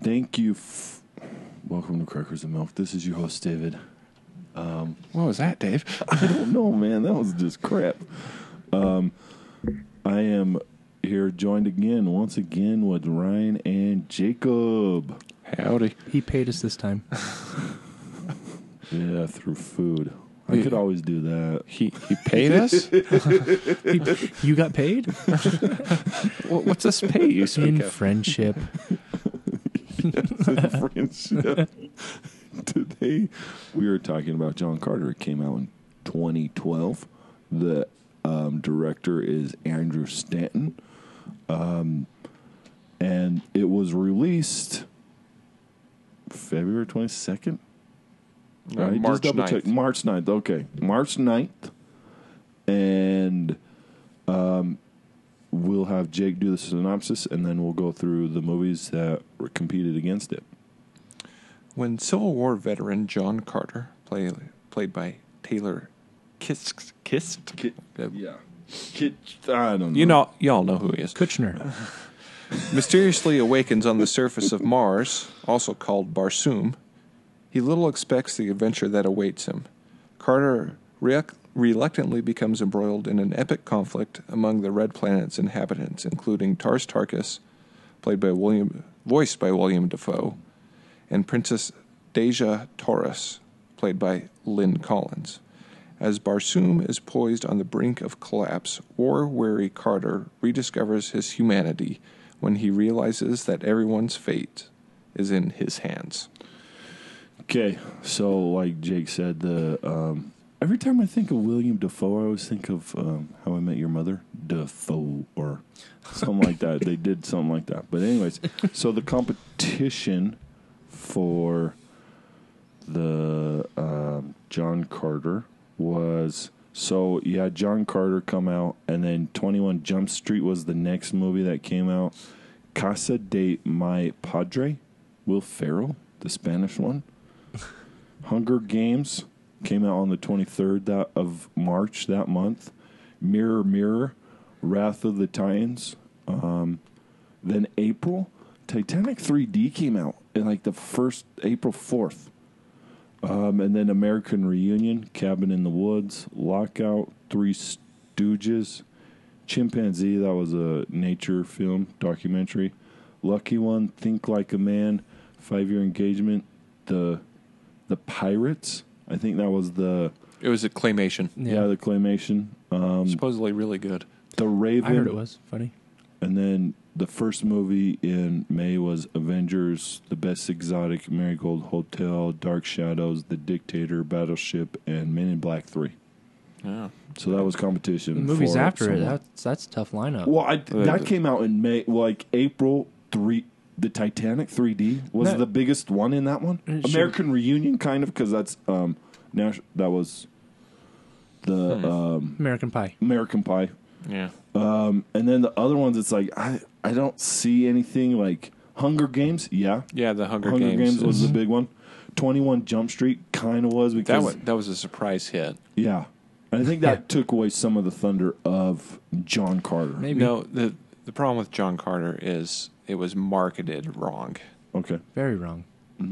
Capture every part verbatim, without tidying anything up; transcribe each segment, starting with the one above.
thank you. F- Welcome to Crackers and Milk. This is your host, David. Um, what was that, Dave? I don't know, man. That was just crap. Um, I am here joined again, once again, with Ryan and Jacob. Howdy. He paid us this time. Yeah, through food. I Yeah. could always do that. He he paid us? He- you got paid? What- What's this pay you speak In of? friendship. Yes, in friendship. Today, we were talking about John Carter. It came out in twenty twelve. The um, director is Andrew Stanton. Um, and it was released February twenty-second. Uh, Right, March just double check. ninth. March ninth. Okay, March ninth, and um, we'll have Jake do the synopsis, and then we'll go through the movies that were competed against it. When Civil War veteran John Carter, play, played by Taylor Kist, Kist? Kit, Uh, yeah, Kit. I don't know. You know, y'all know who he is. Kushner. Mysteriously awakens on the surface of Mars, also called Barsoom. He little expects the adventure that awaits him. Carter re- reluctantly becomes embroiled in an epic conflict among the Red Planet's inhabitants, including Tars Tarkas, played by William, voiced by William Dafoe, and Princess Deja Taurus, played by Lynn Collins. As Barsoom is poised on the brink of collapse, war-weary Carter rediscovers his humanity when he realizes that everyone's fate is in his hands. Okay, so like Jake said, the um, every time I think of William Dafoe, I always think of um, How I Met Your Mother, Dafoe, or something like that. They did something like that. But anyways, so the competition for the um, John Carter was, so you had John Carter come out, and then twenty-one Jump Street was the next movie that came out. Casa de My Padre, Will Ferrell, the Spanish one. Hunger Games came out on the twenty-third that of March that month. Mirror, Mirror, Wrath of the Titans. Um, then April, Titanic three D came out in like the first April fourth. Um, and then American Reunion, Cabin in the Woods, Lockout, Three Stooges, Chimpanzee, that was a nature film documentary. Lucky One, Think Like a Man, Five Year Engagement, the the Pirates. I think that was the It was a claymation. yeah, the claymation. Um, Supposedly really good. the Raven. I heard it was funny. And then the first movie in May was Avengers, The Best Exotic, Marigold Hotel, Dark Shadows, The Dictator, Battleship, and Men in Black three. Yeah. So that was competition. The movies for after it, someone. that's that's a tough lineup. Well, I, that came out in May, like April three. The Titanic three D was No. the biggest one in that one. It should- American Reunion, kind of, because that's um, nas- that was the Hmm. um, American Pie. American Pie. Yeah. Um, and then the other ones, it's like I I don't see anything like Hunger Games. Yeah, Yeah, the Hunger, Hunger Games. Games, was is- the big one. twenty-one Jump Street kind of was that, because was, that was a surprise hit. yeah, and I think that Yeah. took away some of the thunder of John Carter. Maybe. No, the the problem with John Carter is it was marketed wrong. Okay. Very wrong.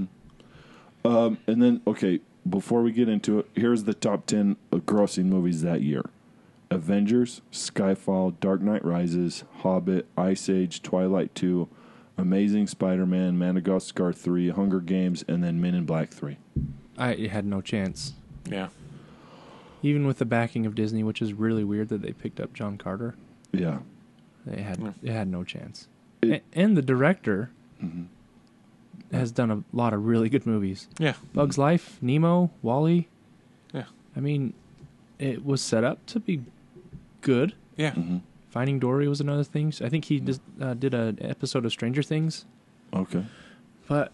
Um, and then, okay, before we get into it, here's the top ten grossing movies that year. Avengers, Skyfall, Dark Knight Rises, Hobbit, Ice Age, Twilight two, Amazing Spider-Man, Madagascar three, Hunger Games, and then Men in Black three. I had no chance. Yeah. Even with the backing of Disney, which is really weird that they picked up John Carter. Yeah. They had Yeah. it had no chance. It- A- and the director Mhm. has done a lot of really good movies. Yeah. Bug's Life, Nemo, Wall-E. Yeah. I mean, it was set up to be good. Yeah. Mm-hmm. Finding Dory was another thing. I think he just, uh, did an episode of Stranger Things. Okay. But,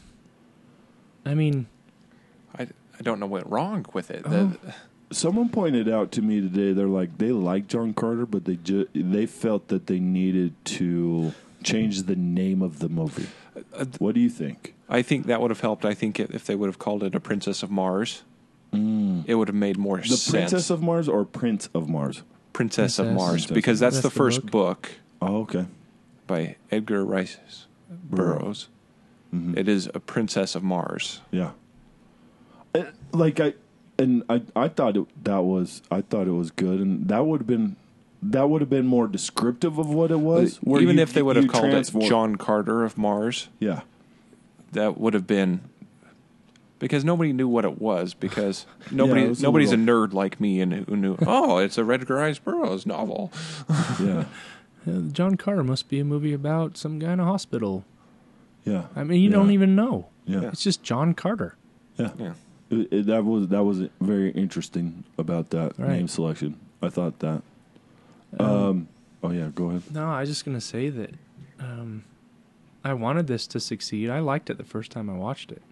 I mean, I, I don't know what wrong with it. Oh. The- Someone pointed out to me today, they're like, they like John Carter, but they ju- they felt that they needed to change the name of the movie. uh, What do you think? I think that would have helped. I think if they would have called it A Princess of Mars, Mm. it would have made more The sense. Princess of Mars or Prince of Mars? Princess of Princess. Mars, Princess. because that's, That's the the first book. book Oh, okay. by Edgar Rice Burroughs. Mhm. It is a princess of Mars. Yeah. And, like I, and I, I thought it, that was, I thought it was good, and that would have been, that would have been more descriptive of what it was. where Even you- if they would have you called transform- it John Carter of Mars, Yeah. that would have been because nobody knew what it was because nobody it was a nobody's a, little- nerd like me and who knew. Oh, it's a Edgar Rice Burroughs novel. Yeah. Uh, John Carter must be a movie about some guy in a hospital. Yeah. I mean, you Yeah. don't even know. Yeah. It's just John Carter. Yeah. Yeah. It, it, that was that was very interesting about that Right. name selection. I thought that. Um, Um. Oh yeah. Go ahead. No, I was just gonna say that um, I wanted this to succeed. I liked it the first time I watched it.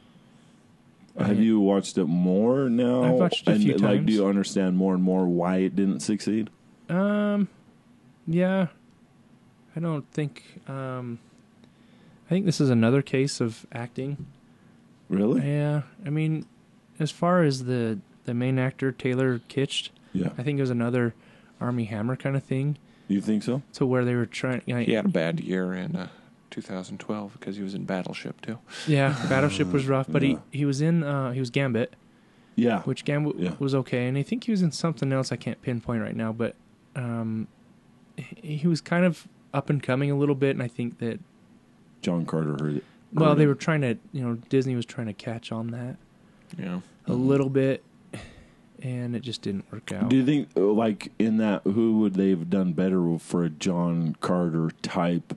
Have I- you watched it more now? I've watched it a and, few Like, times. do you understand more and more why it didn't succeed? Um, yeah, I don't think. Um, I think this is another case of acting. Really? Yeah, I mean, as far as the the main actor Taylor Kitsch, Yeah. I think it was another Army Hammer kind of thing. You think so? To where they were trying. You know, He had a bad year in uh, two thousand twelve because he was in Battleship too. yeah, Battleship was rough, but Yeah. he he was in uh, he was Gambit. Yeah. Which Gambit Yeah. was okay, and I think he was in something else I can't pinpoint right now, but um, he he was kind of up and coming a little bit, and I think that John Carter heard it. well, heard they it. were trying to, you know, Disney was trying to catch on that Yeah. a Mhm. little bit, and it just didn't work out. Do you think, uh, like, in that, who would they have done better for a John Carter type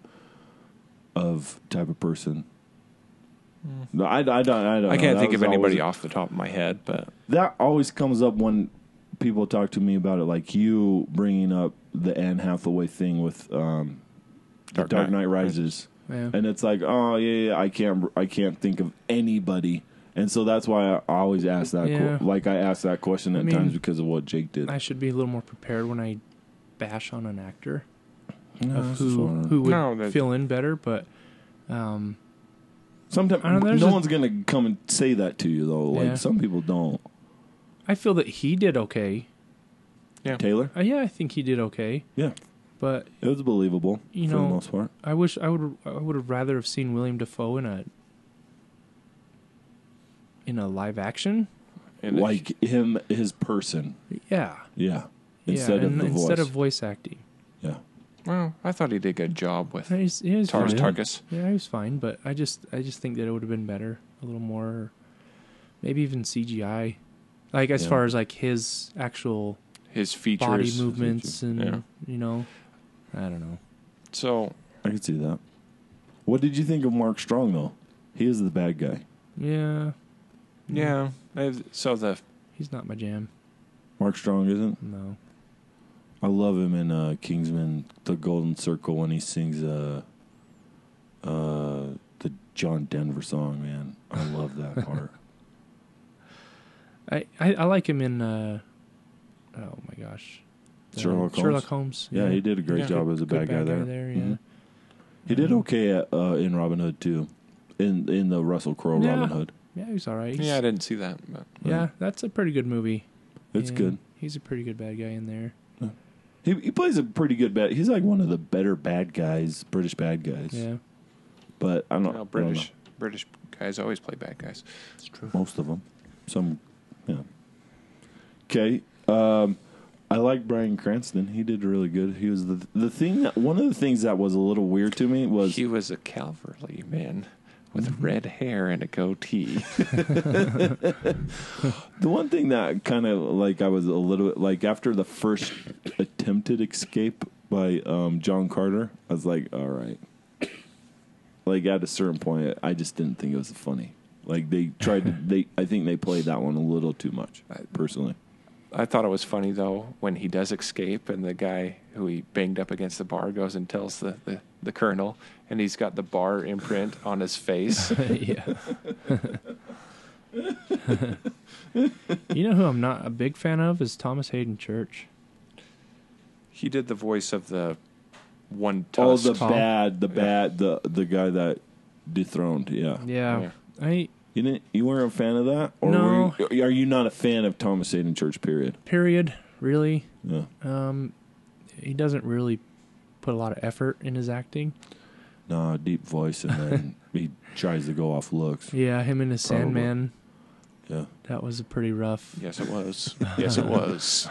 of type of person? No, I, I don't. I don't. I know. can't That think of was anybody always- off the top of my head, but That always comes up when people talk to me about it, like you bringing up the Anne Hathaway thing with um, Dark Dark, Knight Knight Rises, Yeah. and it's like, oh yeah, yeah, I can't, I can't think of anybody, and so that's why I always ask that. Yeah. Que- like I ask that question I at mean, times because of what Jake did. I should be a little more prepared when I bash on an actor No, of it's who fine. who would No, that- fill in better, but um, Sometimes I don't know, there's no a- one's gonna come and say that to you though. Like Yeah. some people don't. I feel that he did okay. yeah. Taylor, Uh, yeah, I think he did okay, yeah, but it was believable You for know, the most part. I wish I would I would have rather have seen William Dafoe in a in a live action. And Like him, his person, Yeah, yeah, instead yeah, of and the instead voice, of voice acting. yeah. well, I thought he did a good job with He's, he was Tars fine. Tarkus. Yeah, he was fine, but I just I just think that it would have been better, a little more, maybe even C G I, like as Yeah. far as like his actual His features. body movements and Yeah. you know, I don't know. So I can see that. What did you think of Mark Strong though? He is the bad guy. Yeah, yeah, I- so the he's not my jam. Mark Strong isn't. No. I love him in uh, Kingsman: The Golden Circle when he sings uh, uh, the John Denver song. Man, I love that part. I, I, I like him in uh, oh my gosh, Uh, Sherlock Holmes? Sherlock Holmes. Yeah, he did a great Yeah. job as a Good bad, guy there. yeah. Mhm. He did Um, okay at, uh, in Robin Hood too, in in the Russell Crowe Yeah. Robin Hood. Yeah, he's all right. He's- yeah, I didn't see that, but yeah, that's a pretty good movie. It's Yeah, good. He's a pretty good bad guy in there. He he plays a pretty good bad. He's like one of the better bad guys, British bad guys. Yeah, But I don't, you I know, don't British British guys always play bad guys. it's true. know. Most of them. Some, yeah. Okay. Um, I like Bryan Cranston. He did really good. He was the the thing that one of the things that was a little weird to me was He was a Calverley man with Mhm. red hair and a goatee. the one thing that kind of like I was a little bit like after the first attempted escape by um, John Carter, I was like, all right. Like at a certain point, I just didn't think it was funny. Like they tried to, they I think they played that one a little too much, personally. I thought it was funny though when he does escape and the guy who he banged up against the bar goes and tells the, the, the colonel, and he's got the bar imprint on his face. yeah. You know who I'm not a big fan of is Thomas Hayden Church. He did the voice of the one Oh, tusk. the Tom. bad, the Yeah. bad, the the guy that dethroned. Yeah, Yeah, Yeah. I you didn't. You weren't a fan of that, or No. were you, are you not a fan of Thomas Hayden Church? Period. period. Really, Yeah. um, he doesn't really put a lot of effort in his acting. Nah, deep voice, and then he tries to go off looks. Yeah, him and his Probably. Sandman. Yeah. That was a pretty rough. Yes, it was. Yes, it was.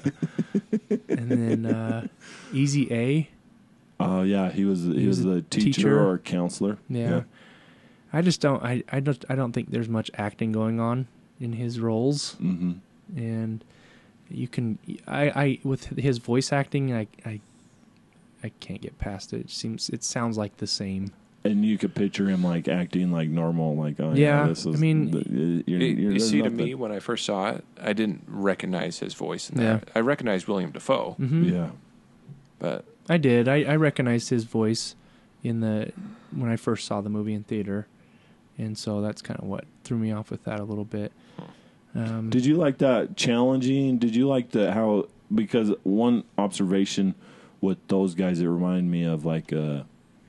And then uh, Easy A. Oh yeah, he was he, He was, was a a teacher, teacher. or a counselor. Yeah. I just don't. I I don't. I don't think there's much acting going on in his roles, Mm-hmm. and you can. I I with his voice acting, I I I can't get past it. It seems. It sounds like the same. And you could picture him like acting like normal, like oh Yeah, yeah. This is, I mean, the- you're, It- you're, you there's see, to nothing. me, when I first saw it, I didn't recognize his voice in Yeah. that. I recognized William Dafoe, Mm-hmm. Yeah. but I did. I, I recognized his voice in the when I first saw the movie in theater, and so that's kind of what threw me off with that a little bit. Um, Did you like that challenging? Did you like the how? Because one observation with those guys, it reminded me of like a,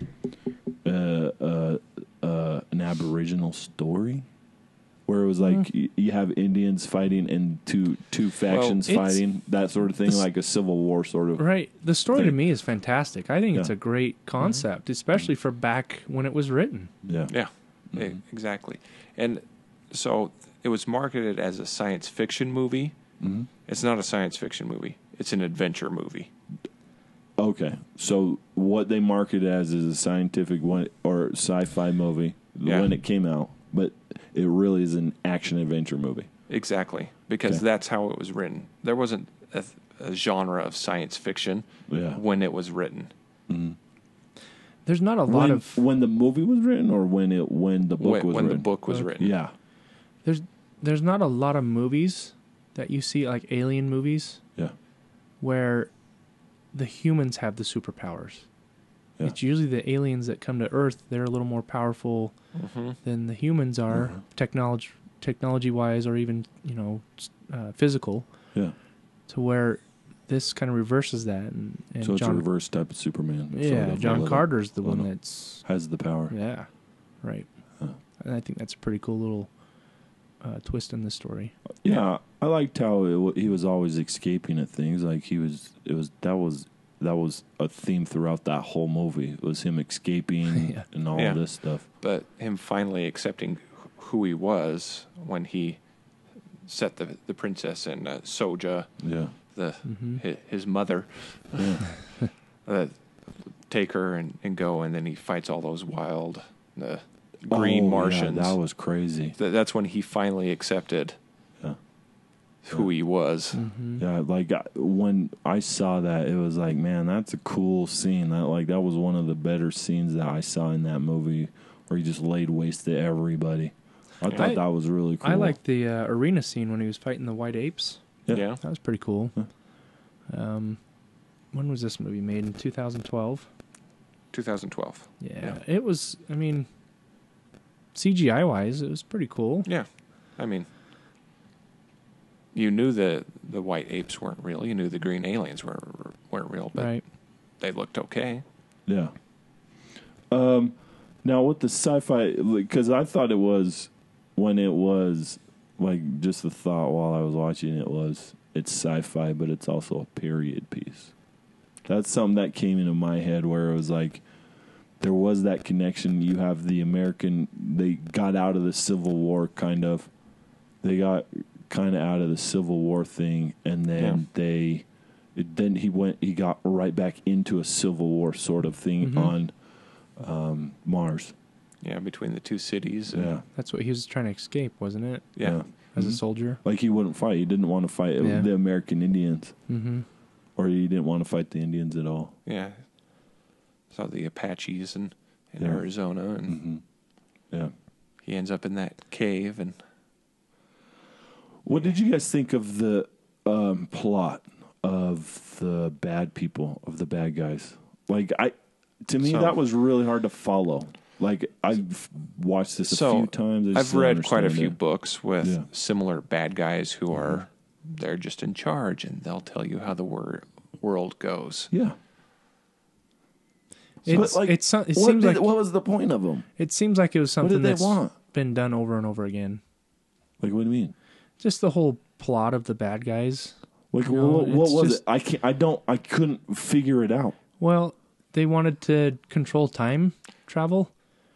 uh, uh, uh, an Aboriginal story, where it was like Mm. y you have Indians fighting and two two factions it's- fighting, that sort of thing, this- like a civil war sort of. right. The story to thing. me is fantastic. I think it's Yeah. a great concept, especially for back when it was written. Yeah. yeah, Mm-hmm. e- exactly. And so it was marketed as a science fiction movie. Mhm. It's not a science fiction movie. It's an adventure movie. Okay, so what they market as is a scientific one or sci-fi movie Yeah. when it came out, but it really is an action adventure movie. Exactly, because Okay. that's how it was written. There wasn't a, a genre of science fiction Yeah. when it was written. There's not a lot when, of when the movie was written, or when it when the book when was when the written. book was Okay. written. Yeah, there's there's not a lot of movies that you see like alien movies yeah, where the humans have the superpowers. Yeah. It's usually the aliens that come to Earth. They're a little more powerful Mm-hmm. than the humans are, Mhm. technology technology wise, or even you know s- uh, physical. yeah. To where this kind of reverses that, and, and So it's John, a reverse type of Superman. sort yeah, of, John a little- Carter's the one little- that's has the power. yeah, right. Huh. And I think that's a pretty cool little uh, twist in the story. Yeah, I liked how it, wa- he was always escaping at things. Like he was, it was that was that was a theme throughout that whole movie. It was him escaping Yeah. and all Yeah. of this stuff. But him finally accepting who he was when he set the the princess and uh, Soja, Yeah, the Mm-hmm. hi- his mother, yeah, uh, take her and, and go, and then he fights all those wild uh, green Oh, yeah, Martians. that was crazy. Th- that's when he finally accepted Yeah. who he was. Mm-hmm. Yeah, like I- when I saw that, it was like, man, that's a cool scene. That like that was one of the better scenes that I saw in that movie, where he just laid waste to everybody. I thought I- that was really cool. I liked the uh, arena scene when he was fighting the white apes. Yeah. Yeah. That was pretty cool. Huh. Um, when was this movie made? In two thousand twelve. twenty twelve. Yeah, it was. I mean, C G I wise, it was pretty cool. Yeah. I mean, you knew the the white apes weren't real. You knew the green aliens weren't weren't real, but Right. they looked okay. Yeah. Um, now with the sci-fi, because I thought it was when it was like just the thought while I was watching it was it's sci-fi, but it's also a period piece. That's something that came into my head where it was like there was that connection. You have the American, they got out of the Civil War kind of. They got kind of out of the Civil War thing, and then Yeah. they, it, then he went, he got right back into a Civil War sort of thing Mhm. on um, Mars. Yeah, between the two cities. And, Yeah, That's what he was trying to escape, wasn't it? yeah. As a Mhm. soldier. Like he wouldn't fight. He didn't want to fight Yeah. the American Indians, Mm-hmm. or he didn't want to fight the Indians at all. Yeah. Saw the Apaches in, in Yeah. Arizona, and hmm Yeah. he ends up in that cave. And What did you guys think of the um, plot of the bad people, of the bad guys? Like I, to me, So- that was really hard to follow. Like I've watched this a So, few times. I just I've don't read quite a understand few it. books with Yeah. similar bad guys who are they're just in charge, and they'll tell you how the wor- world goes. Yeah. It's, like, it's so- it what, seems did- like what was the point of them? it seems like it was What something did they that's want? been done over and over again. Like, what do you mean? Just the whole plot of the bad guys. Like, No, what, what it's was just- it? I can't. I don't. I couldn't figure it out. Well, they wanted to control time travel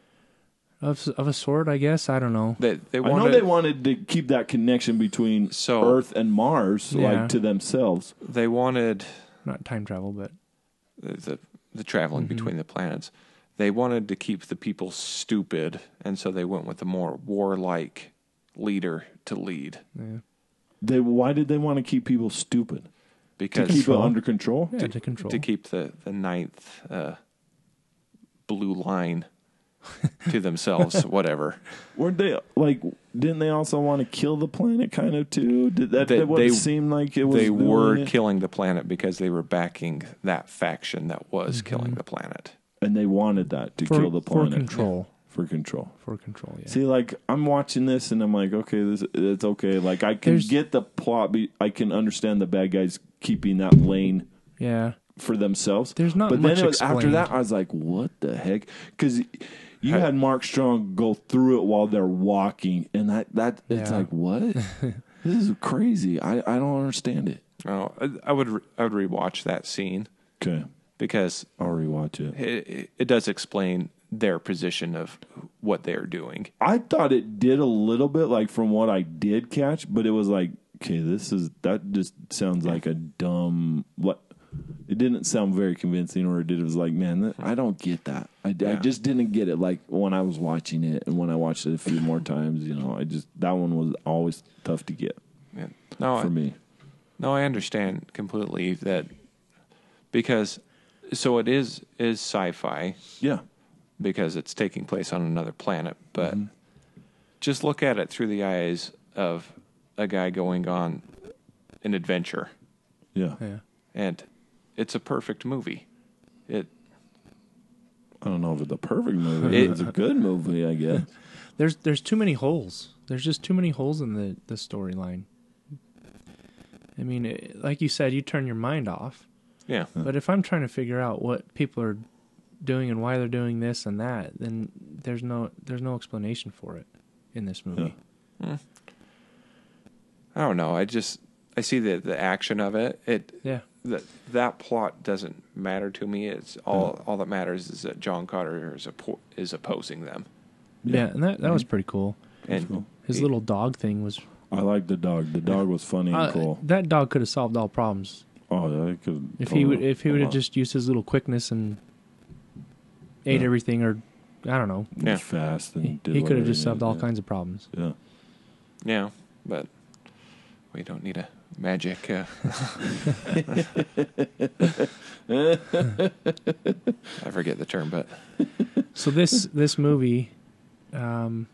of of a sort, I guess. I don't know. They they I wanted know they wanted to keep that connection between So- Earth and Mars, Yeah. like to themselves. they wanted Not time travel, but the the, the traveling Mm-hmm. between the planets. They wanted to keep the people stupid, and so they went with a more warlike leader to lead yeah, They why did they want to keep people stupid? To because keep it Control. under control? yeah to, control. to keep the the ninth uh, blue line to themselves, whatever. Weren't they like? Didn't they also want to kill the planet, kind of too? Did that, They- that what they- it seemed like it was? They doing were it? killing the planet because they were backing that faction that was Mm-hmm. killing the planet. and they wanted that to for, kill the for planet control. For control. For control, yeah. See, like I'm watching this and I'm like, okay, this it's okay. Like I can There's- get the plot. Be, I can understand the bad guys keeping that lane yeah. for themselves. There's not but much then it was, after explained. that, I was like, what the heck? Because you had Mark Strong go through it while they're walking, and that that it's Yeah. like, what? This is crazy. I, I don't understand it. Oh, I, I would re- I would rewatch that scene Okay, because I'll rewatch it. it, it does explain their position of what they're doing. I thought it did a little bit, like from what I did catch, but it was like, okay, this is that just sounds like a dumb. What? It didn't sound very convincing, or it did. It was like, man, that, I don't get that. I, I Yeah. just didn't get it. Like when I was watching it, and when I watched it a few more times, you know, I just that one was always tough to get Yeah. No, for I, me. no, I understand completely that because so it is is sci-fi Yeah, because it's taking place on another planet, but Mm-hmm. just look at it through the eyes of a guy going on an adventure, yeah. Yeah. and it's a perfect movie. It I don't know if it's a perfect movie. It- it's a good movie, I guess. There's there's too many holes. There's just too many holes in the, the storyline. I mean, it, like you said, you turn your mind off. yeah. But if I'm trying to figure out what people are doing and why they're doing this and that, then there's no there's no explanation for it in this movie. I don't know. I just I see the the action of it. It Yeah. that that plot doesn't matter to me. It's all all that matters is that John Carter is oppo- is opposing them. Yeah, and that, that was pretty cool. And cool. His he- little dog thing was. I like the dog. The dog was funny and Uh, cool. That dog could have solved all problems Oh, that could. if oh, he would if he would come have on. just used his little quickness and ate Yeah. everything, or I don't know. Yeah. fast and He, did he could have whatever just solved needed, all yeah. kinds of problems. Yeah. yeah, but we don't need a magic. Uh, I forget the term, but So this this movie um,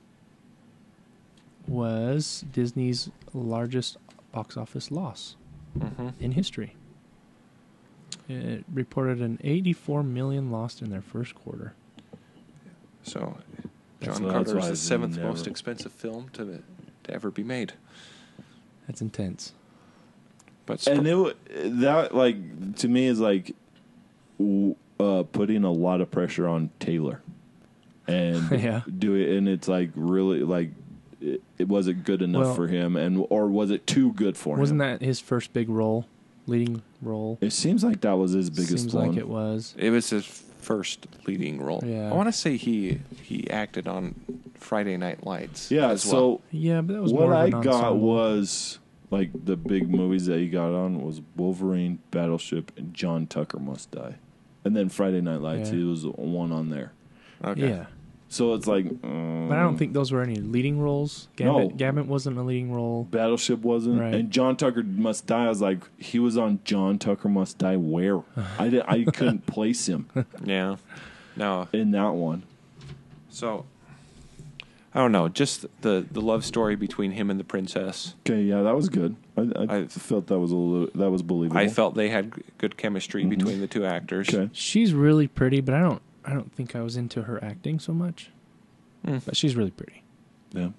was Disney's largest box office loss mhm. in history. It reported an eighty-four million lost in their first quarter. so That's- John that's Carter why is the it's seventh never- most expensive film to to ever be made. That's intense. But And it wa- that like to me is like w- uh, putting a lot of pressure on Taylor, and Yeah. do it, and it's like really like it, it wasn't good enough Well- for him, and or was it too good for him? Wasn't that his first big role, leading role? It seems like that was his biggest Seems one. like it was. it was his first leading role. Yeah. I want to say he he acted on Friday Night Lights. Yeah. as So well. Yeah, but that was what more of I an got ensemble. was like the big movies that he got on was Wolverine, Battleship, and John Tucker Must Die, and then Friday Night Lights. Yeah. He was one on there. Okay. Yeah, So it's like, um, but I don't think those were any leading roles. Gambit, No. Gambit wasn't a leading role. Battleship wasn't, Right. and John Tucker Must Die. I was like, he was on John Tucker Must Die. Where I did, I couldn't place him Yeah. No. in that one. So I don't know. Just the the love story between him and the princess. Okay, yeah, that was good. I, I, I- felt that was a little, that was believable. I felt they had g- good chemistry between the two actors. okay. She's really pretty, but I don't. I don't think I was into her acting so much. Mm. But she's really pretty. Yeah.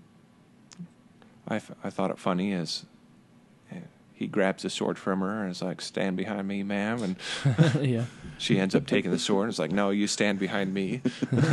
I, f- I thought it funny as eh, he grabs a sword from her and is like, "Stand behind me, ma'am," and Yeah. she ends up taking the sword and is like, "No, you stand behind me."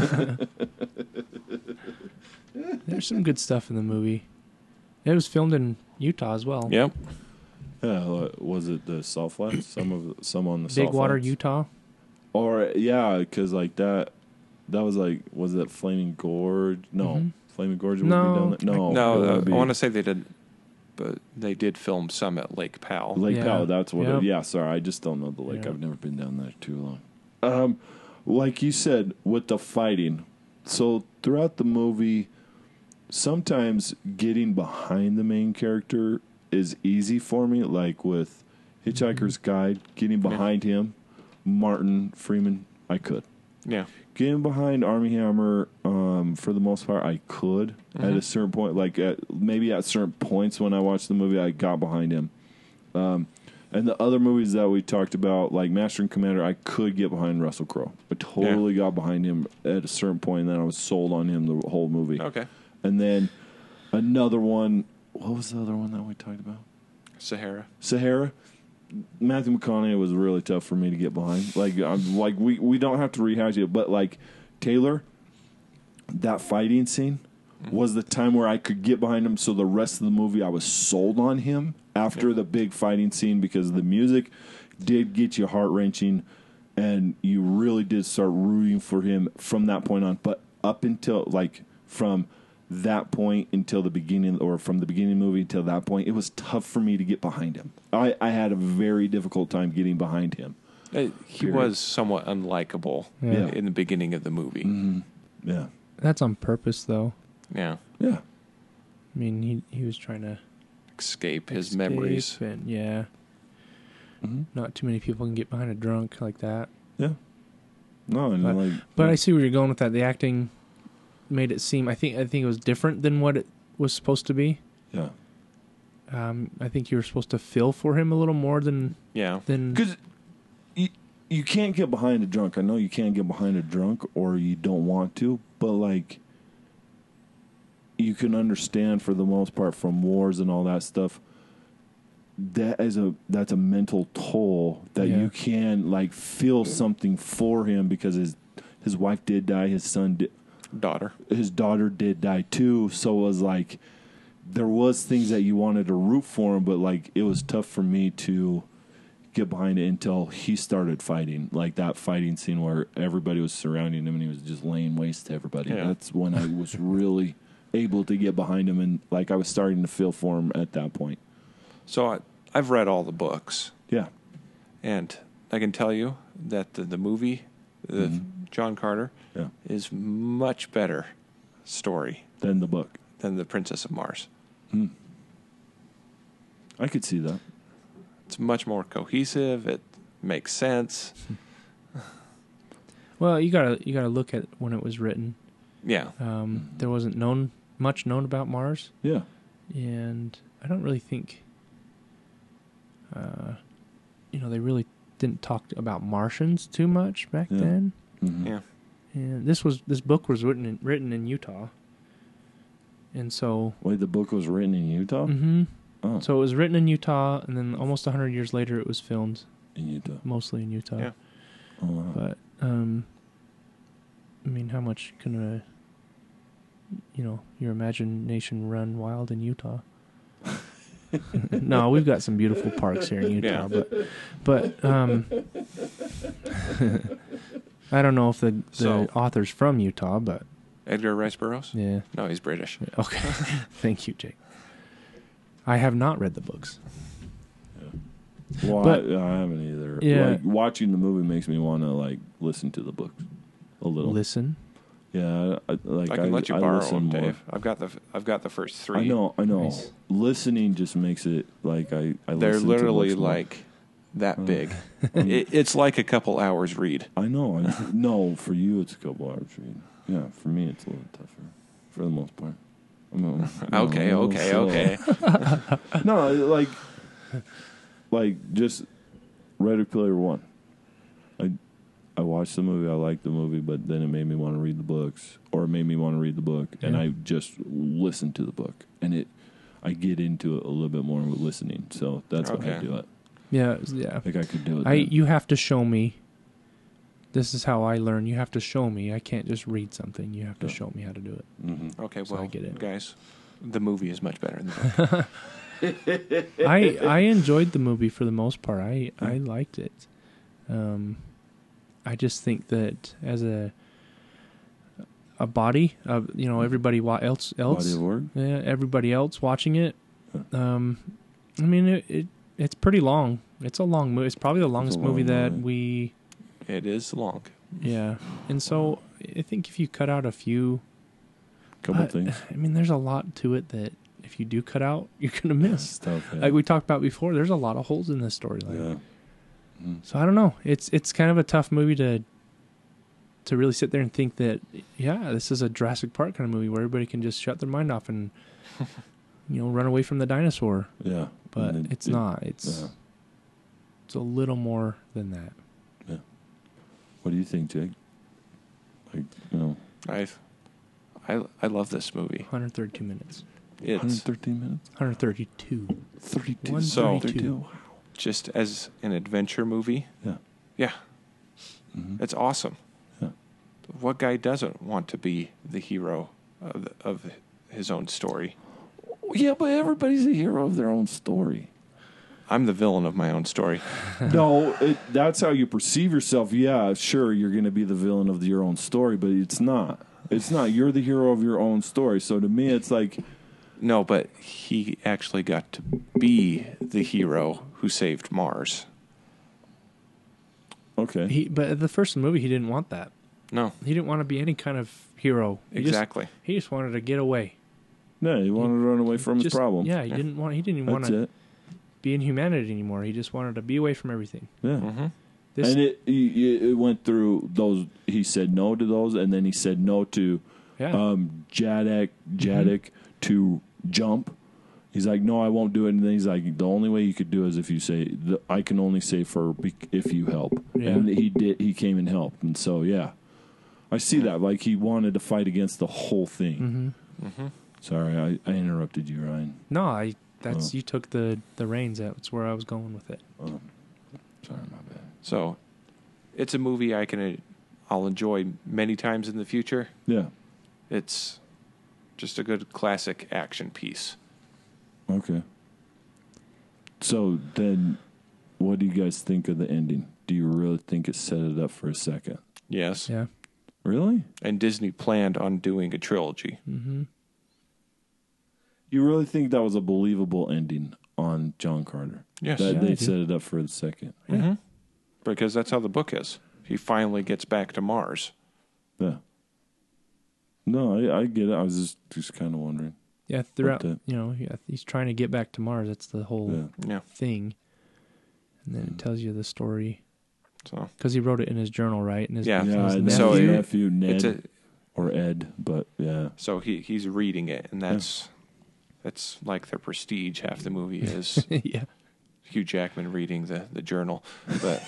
There's some good stuff in the movie. It was filmed in Utah as well. Yep. Yeah, uh, was it the Salt Flats? Some of some on the Big Salt Water, Flats? Utah. Or yeah, because like that, that was like was it Flaming Gorge? No, Mhm. Flaming Gorge would No. be down there. No, no, that uh, would be I want to say they did, but they did film some at Lake Powell. Lake Yeah. Powell. That's what. Yep. It, yeah, sorry, I just don't know the lake. Yeah. I've never been down there too long. Um, like you said with the fighting, so throughout the movie, sometimes getting behind the main character is easy for me. Like with Hitchhiker's Guide, getting behind him, Martin Freeman, I could. Yeah. Getting behind Armie Hammer, um, for the most part, I could at a certain point. Like at maybe at certain points when I watched the movie, I got behind him. Um, and the other movies that we talked about, like Master and Commander, I could get behind Russell Crowe. I totally got behind him at a certain point, and then I was sold on him the whole movie. Okay. And then another one. What was the other one that we talked about? Sahara. Sahara. Matthew McConaughey was really tough for me to get behind. Like, I'm, like we, we don't have to rehash it, but like Taylor, that fighting scene was the time where I could get behind him. So the rest of the movie, I was sold on him after Yeah. the big fighting scene because the music did get you heart wrenching, and you really did start rooting for him from that point on. But up until like from that point until the beginning, or from the beginning of the movie until that point, it was tough for me to get behind him. I, I had a very difficult time getting behind him. Uh, he Period. was somewhat unlikable Yeah. in the beginning of the movie. Mm-hmm. Yeah. That's on purpose, though. Yeah. Yeah. I mean, he he was trying to Escape his escape memories. and yeah, Mm-hmm. not too many people can get behind a drunk like that. Yeah. No, and But- like, But I see where you're going with that. The acting made it seem. I think. I think it was different than what it was supposed to be. yeah, Um, I think you were supposed to feel for him a little more than Yeah. than. because you you can't get behind a drunk. I know you can't get behind a drunk, or you don't want to, but like you can understand for the most part from wars and all that stuff. That is a that's a mental toll that Yeah. you can like feel something for him because his his wife did die, his son did. Daughter. His daughter did die too, so it was like there was things that you wanted to root for him, but like it was tough for me to get behind it until he started fighting, like that fighting scene where everybody was surrounding him and he was just laying waste to everybody. Yeah. That's when I was really able to get behind him, and like I was starting to feel for him at that point. So I, I've read all the books, Yeah, and I can tell you that the, the movie, the Mhm. John Carter, yeah. is much better story Then the book, than The Princess of Mars. hmm. I could see that. It's much more cohesive. It makes sense. Well, you gotta you gotta look at when it was written. Yeah. Um, there wasn't known much known about Mars, Yeah, and I don't really think. Uh, you know, they really didn't talk about Martians too much back Yeah. then. hmm. Yeah. And this was this book was written in, written in Utah, and so. Wait, the book was written in Utah. hmm Oh, So it was written in Utah, and then almost a hundred years later, it was filmed in Utah. mostly in Utah. Yeah. Oh, wow. But um, I mean, how much can a you know your imagination run wild in Utah? No, we've got some beautiful parks here in Utah, Yeah. but but um, I don't know if the the So- author's from Utah, but Edgar Rice Burroughs? yeah. No, he's British. Okay, thank you, Jake. I have not read the books. Well, But- I, I haven't either. Yeah. Like watching the movie makes me want to like listen to the books a little. Listen. Yeah, I, like I can let you I borrow listen them, more. Dave. I've got the I've got the first three. I know, I know. Nice. Listening just makes it like I. I They're listen to literally books more. like that Oh. big. it, it's like a couple hours read. I know. I, no, for you it's a couple hours read. Yeah, for me it's a little tougher, for the most part. I'm a, I'm a Okay, little okay, slow. okay. No, like, like just Ready Player One. I I watched the movie. I liked the movie, but then it made me want to read the books, or it made me want to read the book, and Yeah. I just listened to the book, and it. I get into it a little bit more with listening, so that's why I Okay. do it. Yeah, yeah. I think I could do it. I then. you have to show me. This is how I learn. You have to show me. I can't just read something. You have to Yeah. show me how to do it. Mhm. Okay, So well, I get it. guys, the movie is much better than the book. I I enjoyed the movie for the most part. I I liked it. Um, I just think that as a a body of you know everybody wa- else else Body of work. yeah, everybody else watching it, um, I mean it, it it's pretty long. It's a long movie. It's probably the longest a long movie that movie. we It is long. yeah. And so I think if you cut out a few, Couple but, things. I mean, there's a lot to it that if you do cut out, you're gonna miss. Stuff. Yeah. Like we talked about before, there's a lot of holes in this storyline. yeah. Mm. So I don't know. It's it's kind of a tough movie to to really sit there and think that yeah, this is a Jurassic Park kind of movie where everybody can just shut their mind off and you know run away from the dinosaur. Yeah. But And it- it's it- not. It's yeah. it's a little more than that. What do you think, Jake? Like, you know, I've, I I love this movie. one hundred thirty-two minutes. one It's hundred thirteen minutes. one hundred thirty-two. thirty-two. one So- thirty-two. just as an adventure movie. Yeah. Yeah, Mm-hmm. it's awesome. Yeah. What guy doesn't want to be the hero of the, of his own story? Yeah, but everybody's a hero of their own story. I'm the villain of my own story. No, it, that's how you perceive yourself. Yeah, sure, you're going to be the villain of your own story, but it's not. It's not. You're the hero of your own story. So to me, it's like, No, but he actually got to be the hero who saved Mars. okay, He, but at the first movie, he didn't want that. No, He didn't want to be any kind of hero. He exactly. Just, he just wanted to get away. no, he wanted to run away from his Just- problem. Yeah, he didn't want. He didn't even want that's to it. be in humanity anymore. He just wanted to be away from everything. Yeah, hmm This, and it, it it went through those. He said no to those, and then he said no to yeah, um, Jadek, Jadek to jump. He's like, no, I won't do it. And then he's like, the only way you could do it is if you say, the, I can only say for bec- if you help. Yeah. And he did. He came and helped. And so, yeah, I see that. Like he wanted to fight against the whole thing. hmm hmm Sorry, I, I interrupted you, Ryan. no, I. That's Oh. you took the the reins. That's where I was going with it. Um, sorry, my bad. So, it's a movie I can, I'll enjoy many times in the future. Yeah. It's just a good classic action piece. Okay. So then, what do you guys think of the ending? Do you really think it set it up for a second? Yes. Yeah. Really? And Disney planned on doing a trilogy. Mm-hmm. You really think that was a believable ending on John Carter? Yes. That Yeah, I they do. set it up for the second. hmm Because that's how the book is. He finally gets back to Mars. Yeah. No, I, I get it. I was just, just kind of wondering. Yeah. Throughout, the- you know, yeah, he's trying to get back to Mars. That's the whole Yeah. Yeah. thing. And then it tells you the story So because he wrote it in his journal, right? And his, Yeah. Yeah, his and So his it- nephew, Ned, it's a or Ed, but yeah. so he he's reading it, and that's that's like their prestige. Half the movie is yeah. Hugh Jackman reading the, the journal. But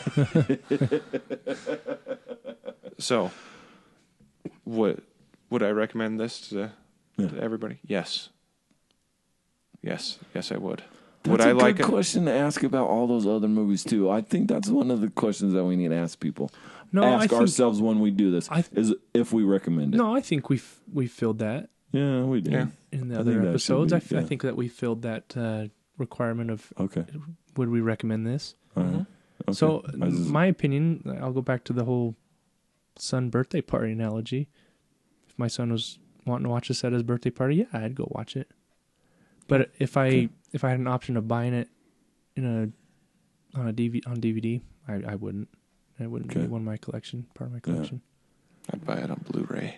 so, would would I recommend this to, Yeah. to everybody? Yes. Yes, yes, I would. That's would a I like good it? question to ask about all those other movies too. I think that's one of the questions that we need to ask people. No, I ask think, ourselves when we do this I- is if we recommend it. no, I think we've we filled that Yeah, we did. Yeah. in the I other think that should episodes. be- I, f- I yeah. think that we filled that uh, requirement of Okay. would we recommend this? All right. Mhm. Okay. So, I just- my opinion, I'll go back to the whole son birthday party analogy. If my son was wanting to watch this at his birthday party, yeah, I'd go watch it. But if I Okay. if I had an option of buying it in a on a D V on D V D, I, I wouldn't. It wouldn't Okay. be one of my collection, part of my Yeah. collection. I'd buy it on Blu-ray.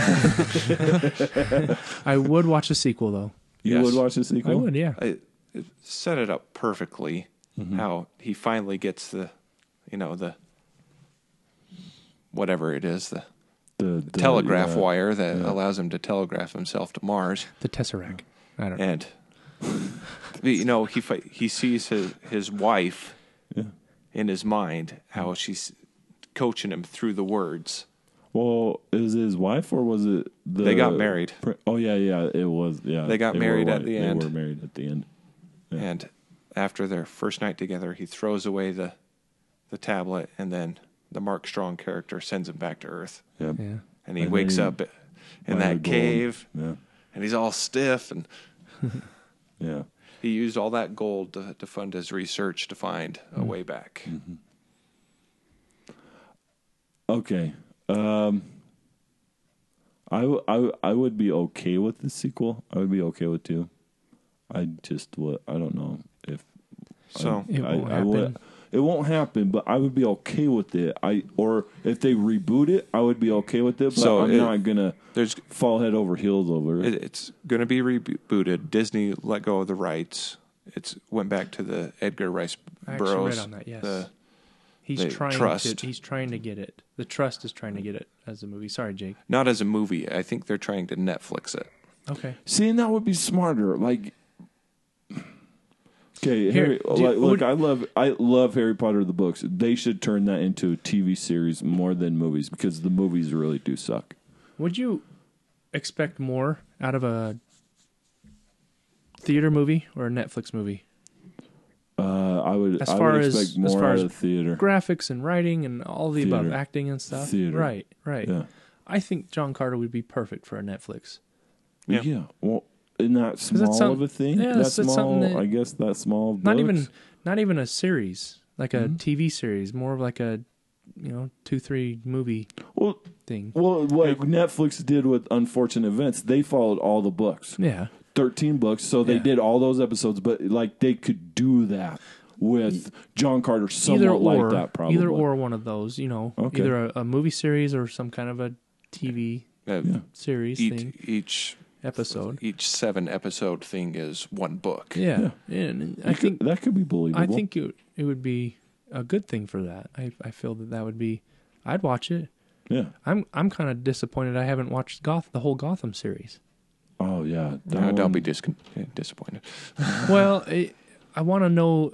I would watch a sequel though. you Yes. would watch the sequel? I would, yeah. I it set it up perfectly. Mhm. How he finally gets the, you know, the whatever it is, the, The, the the- telegraph yeah. wire that yeah. allows him to telegraph himself to Mars. The Tesseract. I don't know. And you know, he fi- he sees his his wife Yeah. in his mind, how she's coaching him through the words. Well, is it his wife or was it the? They got married. Oh yeah, yeah, it was. Yeah, They got were married at white. the end. They were married at the end. Yeah. And after their first night together, he throws away the the tablet, and then the Mark Strong character sends him back to Earth. Yeah. Yeah. And he And wakes then up in by the that gold. cave, Yeah. and he's all stiff, and Yeah. he used all that gold to, to fund his research to find a way back. Mm-hmm. Okay. Um, I, w- I, w- I would be okay with the sequel. I would be okay with two. I just would. I don't know if So It I, won't I would. happen. It won't happen, but I would be okay with it. I or if they reboot it, I would be okay with it. But So I'm it- not gonna there's fall head over heels over it. it, it's going to be rebooted. Disney let go of the rights. It's went back to the Edgar Rice I actually Burroughs. read on that. Yes, the- he's the trying trust. to. He's trying to get it. The trust is trying to get it as a movie. Sorry, Jake. not as a movie. I think they're trying to Netflix it. Okay. See, and that would be smarter. Like, okay, Here, Harry. do you- Like, look, would- I love, I love Harry Potter the books. They should turn that into a T V series more than movies because the movies really do suck. Would you expect more out of a theater movie or a Netflix movie? Uh, I would, As I far would as- expect as more far out as of theater. Graphics and writing and all the above, Theater. acting and stuff. Theater. Right, right. Yeah, I think John Carter would be perfect for a Netflix. Yeah. yeah. Well, isn't that small that's some- of a thing? yeah, that's that's- that's small. something that- I guess that small. Of Not books? even, not even a series, like a Mhm. T V series, more of like a, you know, two three movie Well, thing. well, what Netflix did with Unfortunate Events, they followed all the books. Yeah, thirteen books, so they Yeah. did all those episodes, but like they could do that with John Carter somewhat either or, like that probably. either or one of those. You know, Okay. either a, a movie series or some kind of a T V Uh, Yeah. series each, thing each episode. each seven episode thing is one book. Yeah, and I You could- think that could be believable. I think it it would be a good thing for that. I I feel that that would be. I'd watch it. yeah. I'm I'm kind of disappointed I haven't watched Goth the whole Gotham series. Oh yeah. That No, don't one- be discon- disappointed. Well, I, I want to know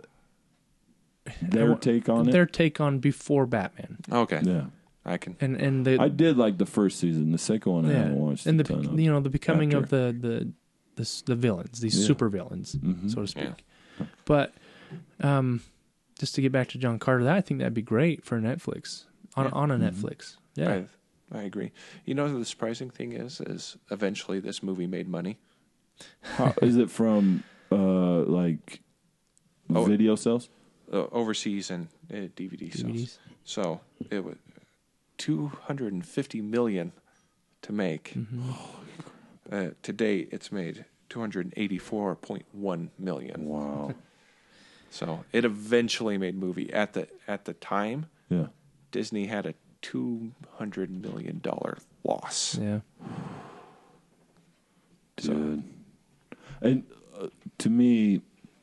their wa- take on their it. take on before Batman, Okay, Yeah, I can. and and the I did like the first season. The second one I yeah, haven't watched. and a the ton of. you know the becoming of after. the the the, s- the villains, these Yeah. super villains, Mhm. so to speak. Yeah. But um, just to get back to John Carter, that I think that'd be great for Netflix on Yeah. on a Mhm. Netflix. Yeah, I, I agree. You know, the surprising thing is, is eventually this movie made money. How, is it from uh like Oh. video sales? Uh, overseas and uh, D V D D V sales. Ds. So it was two hundred and fifty million to make. Mhm. Uh, to date, it's made two hundred eighty-four point one million. Wow. So it eventually made movie. At the at the time, Yeah. Disney had a two hundred million dollar loss. Yeah. Dude. And uh, to me,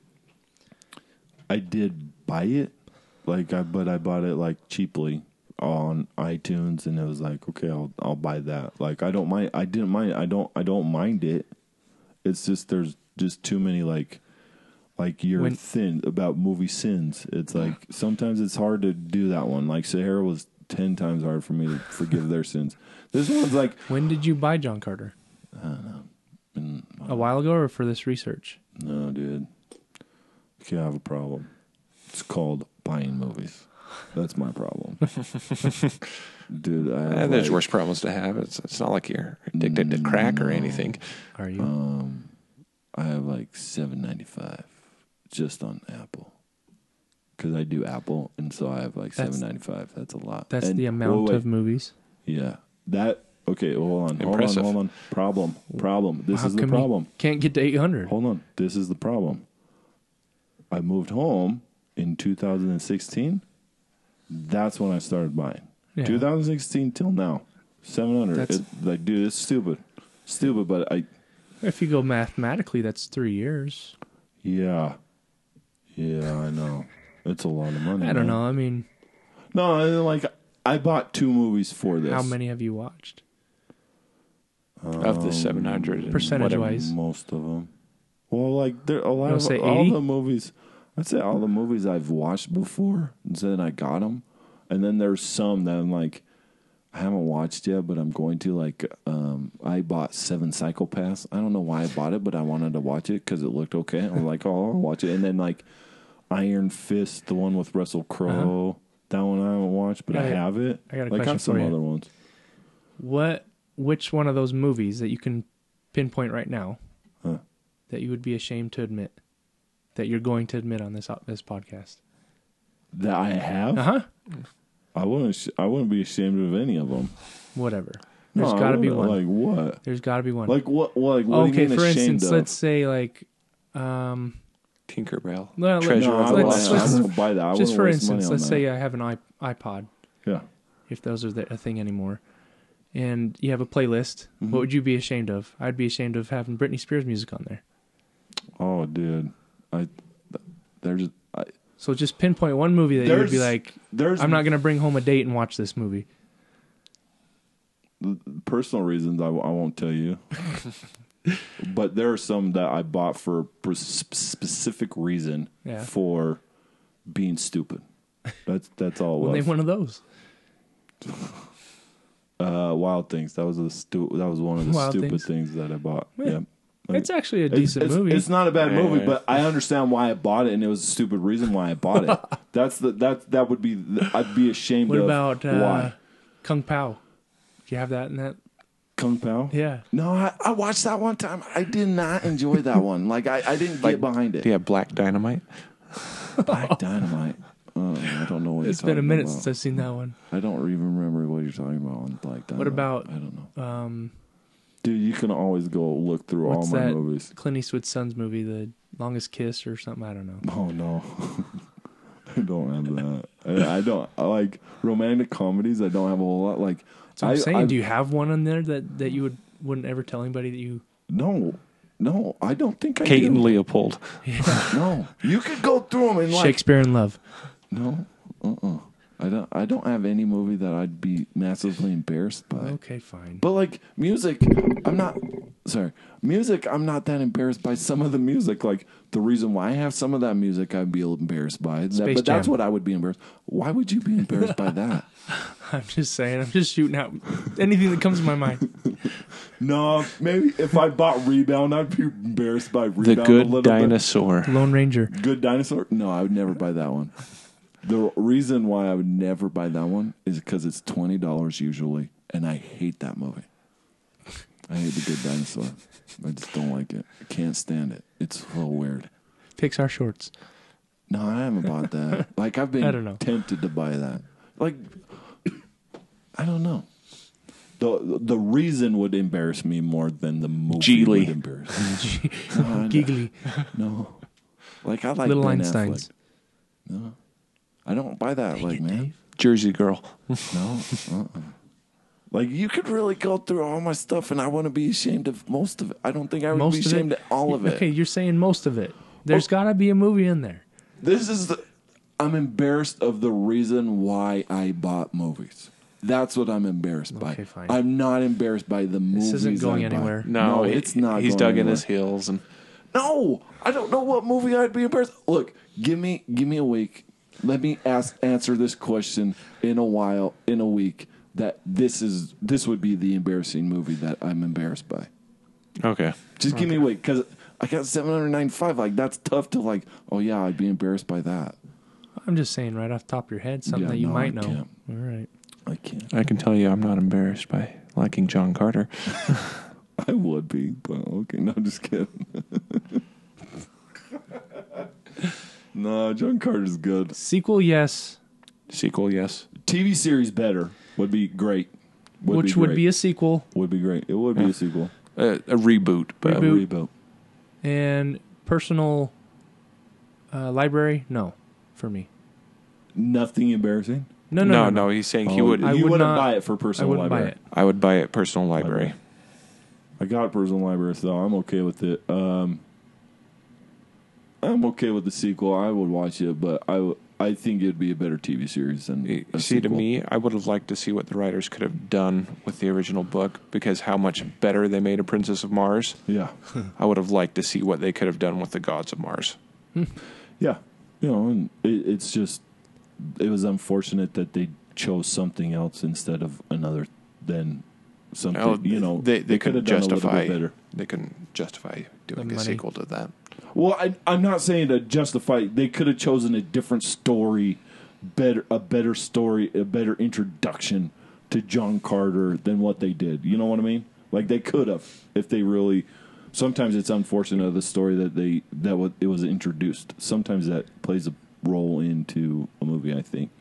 I did buy it, like I, but I bought it like cheaply on iTunes, and it was like, okay, I'll I'll buy that. Like I don't mind. I didn't mind. I don't. I don't mind it. It's just there's just too many like, like you're When- thin about movie sins. It's like sometimes it's hard to do that one. Like Sahara was ten times hard for me to forgive their sins. This one's like, When did you buy John Carter? mm, A while ago, or for this research? no, dude. Okay, I have a problem. It's called buying movies. That's my problem. Dude, I have Eh, there's like, worse problems to have. It's it's not like you're addicted to crack or No. anything. Are you? um I have like seven ninety five just on Apple. Cuz I do Apple, and so I have like That's- seven ninety five. That's a lot. That's And- the amount wait, of movies. Yeah. That okay, hold on. Impressive. Hold on, hold on. Problem. Problem. This How is the come we problem. Can't get to eight hundred. Hold on. This is the problem. I moved home in two thousand sixteen. That's when I started buying. Yeah. two thousand sixteen till now. seven hundred. That's- It, like, dude, it's stupid. Stupid, but I, If you go mathematically, that's three years. yeah. Yeah, I know. It's a lot of money. I don't man. know. I mean, No, I, like, I bought two movies for this. how many have you watched? Of the seven hundred and Percentage whatever. wise. Most of them. Well, like, there a lot wanna of say all eighty? the movies. I'd say all the movies I've watched before, and then I got them. And then there's some that I'm like, I haven't watched yet, but I'm going to. Like, um, I bought Seven Psychopaths. I don't know why I bought it, but I wanted to watch it because it looked okay. I'm like, oh, I'll watch it. And then, like, Iron Fist, the one with Russell Crowe. That one I haven't watched, but I, I got a- have it. I got a like, question got some for you. other ones. What? Which one of those movies that you can pinpoint right now Huh. that you would be ashamed to admit that you're going to admit on this this podcast? That I have? Uh huh. I wouldn't. sh- I wouldn't be ashamed of any of them. Whatever. There's No, I got to be wouldn't. one. Like what? There's got to be one. Like what? Like what okay, do you mean for ashamed instance, of? let's say like, um, Tinkerbell. Well, let- Treasure no, of I, the wouldn't- let's- Lost I let's- wouldn't buy that. I just wouldn't for waste money instance, on let's that. say I have an iP- iPod, Yeah. if those are the, a thing anymore, and you have a playlist. Mhm. What would you be ashamed of? I'd be ashamed of having Britney Spears music on there. Oh, dude, I there's I, So just pinpoint one movie that you would be There's- like, there's I'm not going to bring home a date and watch this movie. personal reasons I, w- I won't tell you. But there are some that I bought for a specific reason Yeah. for being stupid. That's that's all it Well, was. name one of those. Uh, Wild Things. That was a stu- That was one of the Wild stupid Things. things. that I bought. Yeah. Yeah. Like, It's actually a it's- decent it's, movie. It's not a bad Yeah, movie, yeah. but I understand why I bought it, and it was a stupid reason why I bought it. That's the that that would be. The, I'd be ashamed what of about uh, why Kung Pao? Do you have that in that? Kung Pao. Yeah. No, I, I watched that one time. I did not enjoy that one. Like I, I didn't get Like, behind it. Do you have Black Dynamite? Black Dynamite. Oh, I don't know what It's you're been a talking minute about. since I've seen that one. I don't even remember what you're talking about on Black Dynamite. What about- I don't know. Um, Dude, you can always go look through What's all my that? movies. Clint Eastwood's son's movie, The Longest Kiss or something. I don't know. Oh no, I don't have that. I, I don't. I like romantic comedies. I don't have a whole lot. Like So I'm I, saying, I, do you have one on there that, that you would wouldn't ever tell anybody that you? No, no, I don't think I Kate do. and Leopold. No, you could go through them and like Shakespeare in Love. no. Uh uh I don't. I don't have any movie that I'd be massively embarrassed by. Okay, fine. But like music, I'm not. Sorry, music. I'm not that embarrassed by some of the music. Like the reason why I have some of that music, I'd be embarrassed by. That, Space but that's Jam. what I would be embarrassed. Why would you be embarrassed by that? I'm just saying. I'm just shooting out anything that comes to my mind. No, maybe if I bought Rebound, I'd be embarrassed by Rebound. The a Good little Dinosaur. Lone Ranger. Bit. Good Dinosaur. No, I would never buy that one. The reason why I would never buy that one is because it's twenty dollars usually, and I hate that movie. I hate The Good Dinosaur. I just don't like it. I can't stand it. It's so weird. Pixar shorts. No, I haven't bought that. Like I've been I don't know. tempted to buy that. Like I don't know. The the reason would embarrass me more than the movie Geely. would embarrass me. No, I- Giggly. No. Like I like Little Ben Einsteins. Affleck. No. I don't buy that, like, man. Jersey Girl. No. Uh-uh. Like you could really go through all my stuff and I wouldn't be ashamed of most of it. I don't think I would Most be of ashamed it. of all of it. Okay, you're saying most of it. There's got to be a movie in there. This is the I'm embarrassed of the reason why I bought movies. That's what I'm embarrassed by. Okay, fine. I'm not embarrassed by the movies. isn't going I buy. anywhere. No, it's not. He's going dug in anywhere. his heels and No, I don't know what movie I'd be embarrassed. Look, give me give me a week. Let me ask answer this question in a while, in a week. That this is this would be the embarrassing movie that I'm embarrassed by. okay. Just give me a week because I got seven hundred ninety-five. Like that's tough to like. Oh yeah, I'd be embarrassed by that. I'm just saying right off the top of your head, something Yeah, that you no, might I know. can't. All right. I can't. I can tell you I'm not embarrassed by liking John Carter. I would be, but okay. No, just kidding. No, John Carter's good. Sequel, yes. Sequel, yes. T V series better would be great. Would Which be would great. be a sequel. would be great. It would be Yeah. a sequel. Uh, a reboot, but A Reboot. reboot. And personal uh, library, no, for me. Nothing embarrassing. No, no, no, no, no. He's saying he Oh, would. I you would wouldn't not- buy it for I personal wouldn't library. buy it. I would buy it personal library. I got a personal library, so I'm okay with it. Um, I'm okay with the sequel. I would watch it, but I, w- I think it'd be a better T V series than You a see, to sequel. me, I would have liked to see what the writers could have done with the original book because how much better they made A Princess of Mars. Yeah, I would have liked to see what they could have done with the Gods of Mars. yeah. You know, and it, it's just it was unfortunate that they chose something else instead of another than something. Oh, you know, they they could have couldn't done a little justify. bit better. They couldn't justify doing The a money. sequel to that. Well, I, I'm not saying to justify. They could have chosen a different story, better a better story, a better introduction to John Carter than what they did. You know what I mean? Like they could have, if they really. Sometimes it's unfortunate of the story that they that what it was introduced. Sometimes that plays a role into a movie. I think.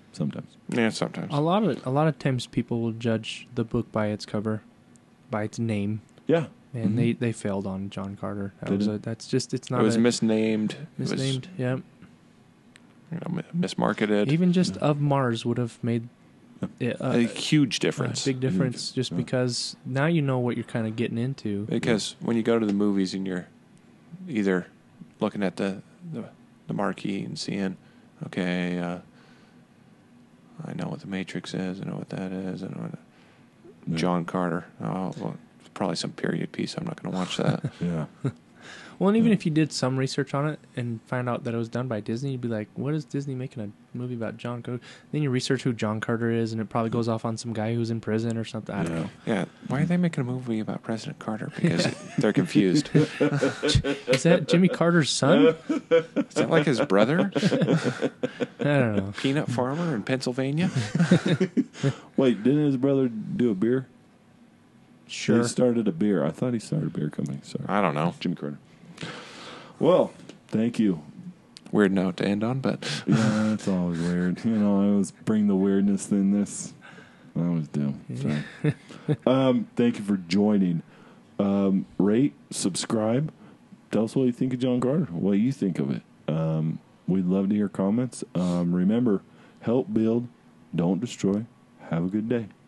sometimes. Yeah, sometimes. A lot of a lot of times people will judge the book by its cover, by its name, Yeah. and Mhm. they, they failed on John Carter. That Did was it? a, that's just it's It not was a, misnamed. misnamed. Yeah, It was, you know, mismarketed. even just of Mars would have made it, a a, huge a difference. big difference, just Yeah. because now you know what you're kind of getting into. Because when you go to the movies and you're either looking at the the, the marquee and seeing, okay, uh, I know what the Matrix is, I know what that is, I know what Yeah. John Carter. Oh, well, it's probably some period piece. I'm not going to watch that. Yeah. Well, and even Yeah. if you did some research on it and find out that it was done by Disney, you'd be like, what is Disney making a movie about John Carter? Then you research who John Carter is, and it probably goes off on some guy who's in prison or something. I don't Yeah. know. Yeah, why are they making a movie about President Carter? Because they're confused. Is that Jimmy Carter's son? Is that like his brother, I don't know. peanut farmer in Pennsylvania? Wait, didn't his brother do a beer? Sure. He started a beer. I thought he started a beer company. Sorry. I don't know. Jimmy Carter. Well, thank you. Weird note to end on, but Yeah, that's always weird. You know, I always bring the weirdness in this. I always do. Sorry. um, thank you for joining. Um, rate, subscribe. Tell us what you think of John Carter. What you think of it. Um, we'd love to hear comments. Um, remember, help build, don't destroy. Have a good day.